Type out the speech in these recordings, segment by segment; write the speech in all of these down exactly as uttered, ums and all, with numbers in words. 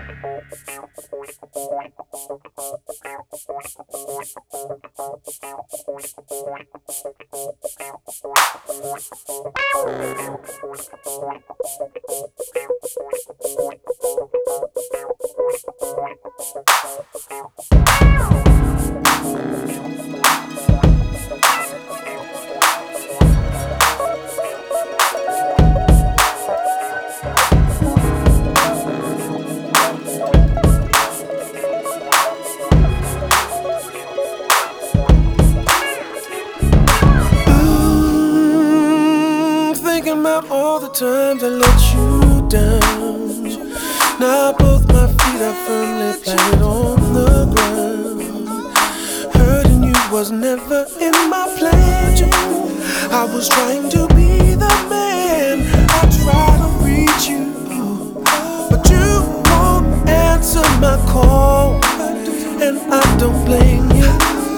All the times I let you down. Now both my feet are firmly planted on the ground. Hurting you was never in my plan. I was trying to be the man. I try to reach you, but you won't answer my call, and I don't blame you.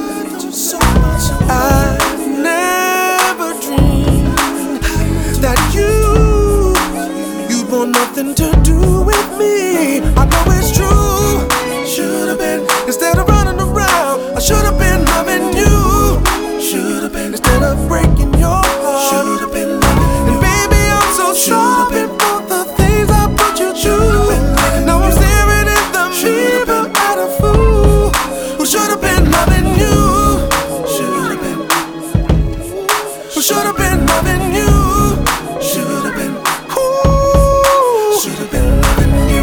I never dreamed that you, you'd want nothing to do with me. I know it's true. Should've been, instead of running around, I should've been loving you. Should've been, instead of breaking your heart, should've been loving you. And baby, I'm so sorry for the things I put you through. Now I'm staring in the mirror at a fool who should've been loving you. Should've been, who should've been loving you. Should've been, ooh, should've been loving you.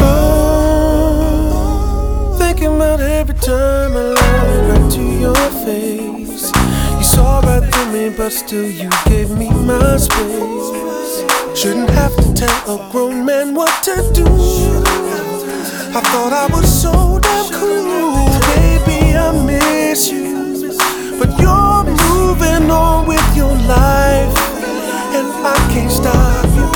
Oh, thinking about every time I lied right to your face. You saw right through me, but still you gave me my space. Shouldn't have to tell a grown man what to do. I thought I was so damn cool. Baby, I miss you, but you're moving on with your life, and I can't stop you.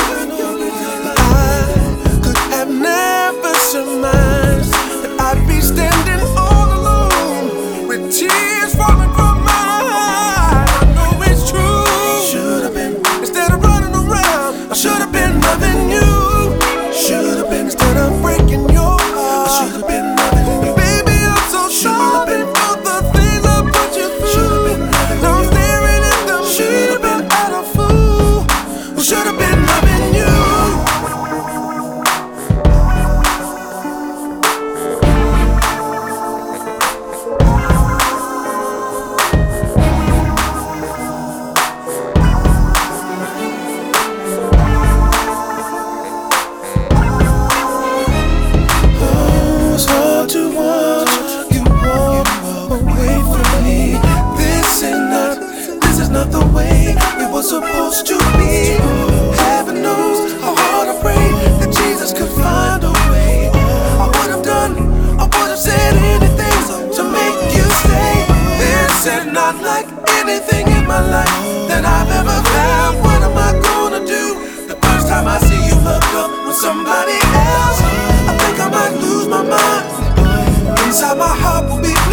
I could have never surmised that I'd be standing all alone with tears falling from my eyes. I know it's true. Should've been, instead of running around, I should've been loving you. Should've been, instead of breaking your heart, I should've been loving you. Baby, I'm so sorry for the things I put you through. Should've been loving now you. I'm staring in the mirror at a fool who should've been loving you. Oh, it's hard to watch you walk away from me. This is not, this is not the way it was supposed to be. Heaven knows how hard I prayed that Jesus could find a way. I would have done, I would have said anything to make you stay. This is not like anything in my life that I've ever found. What am I gonna do the first time I see you hook up with somebody else? I think I might lose my mind. Inside my heart will be